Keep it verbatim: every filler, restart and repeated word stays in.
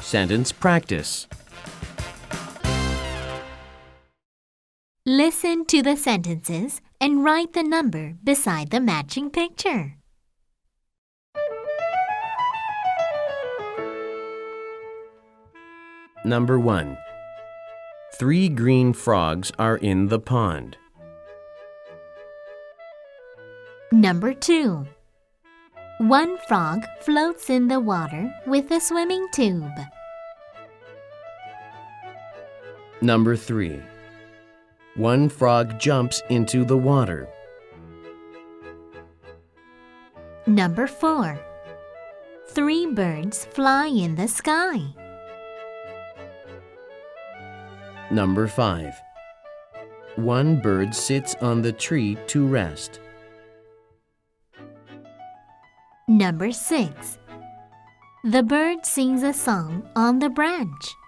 Sentence practice. Listen to the sentences and write the number beside the matching picture. Number one. Three green frogs are in the pond. Number two. One frog floats in the water with a swimming tube. Number three. One frog jumps into the water. Number four. Three birds fly in the sky. Number five. One bird sits on the tree to rest. Number six. The bird sings a song on the branch.